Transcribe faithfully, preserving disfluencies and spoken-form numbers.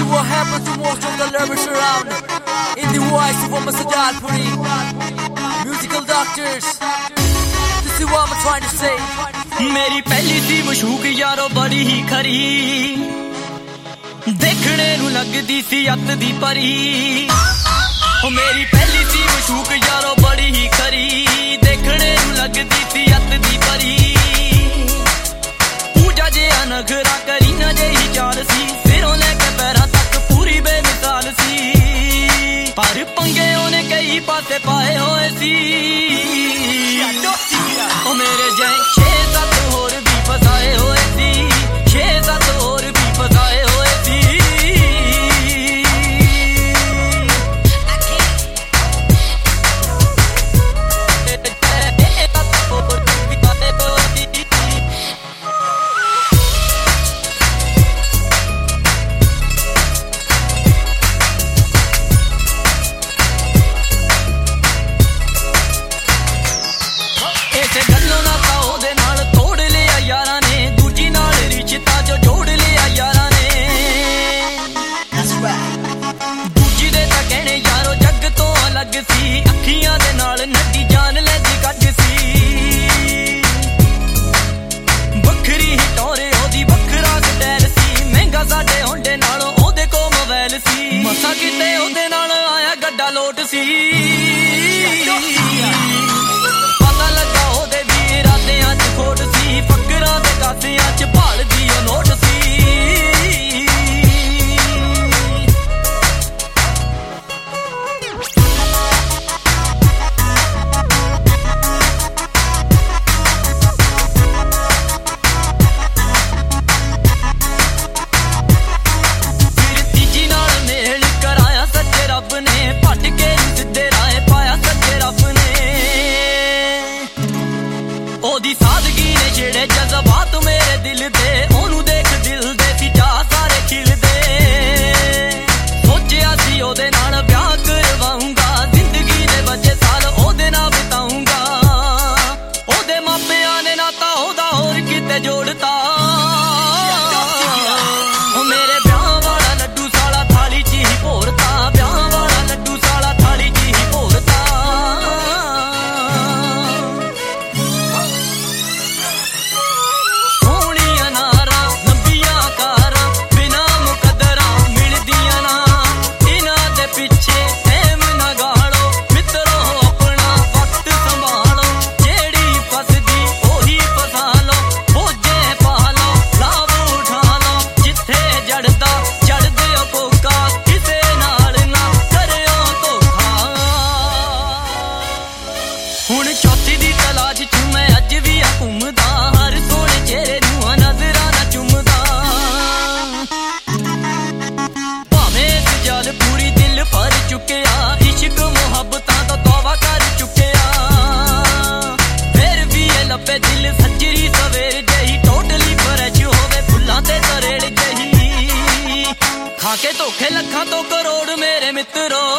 what happened to most of the lovers around. In the voice of Amma Sadalpuri, musical doctors. This is what I'm trying to say. मेरी पहली सी मशूक यारो बड़ी ही खरी, देखने नू लगदी सी अत दी परी। ओ मेरी पहली सी मशूक यारो बड़ी ही खरी, देखने नू लगदी सी अत दी परी। पूजा जे नखरा करी ना जे ही चाल सी, सिरों लेके पैरां तक पूरी बेमिसाल सी। पर पंगे ओने कई पासे पाए होए सी, ओ मेरे जैं छे सत होर भी फसाए होए सी, छे सत होर भी फसाए होए सी। मसा किते ओदे नाल आया गड्डा लोट सी, पता लगा ओदे भी इरादियां च खोट सी। फकरां दे कासियां च भालदी ओ नोट सी। ओदी सादगी ने छेड़े जज्बात मेरे दिल दे, ओनू देख दिल दे सी चाह सारे खिलदे। सोचिया सी ओदे नाल ब्याह करवाऊंगा, जिंदगी दे बचे साल ओदे नाल बिताऊंगा। ओदे मापियां ने नाता ओदा होर किते जोड़ता। ओ मेरे ब्याह वाला लड्डू साला थाली च ही भोरता, ब्याह वाला लड्डू साला थाली च ही भोरता। हुण चौथी दी तलाश च मैं अज भी आ घूमदा, हर सोहणे चेहरे नूं नजरां ना चुमदा। भावें इस जल पूरी दिल भर चुकिया, इश्क मुहब्बतां तो तौबा कर चुकिया। फिर भी ये लब्बे दिल सजरी सवेर जही, टोटली फ्रैश होवे फुल्लां ते तरेड़ जही। खा के धोखे लखां तो करोड़ मेरे मित्रो,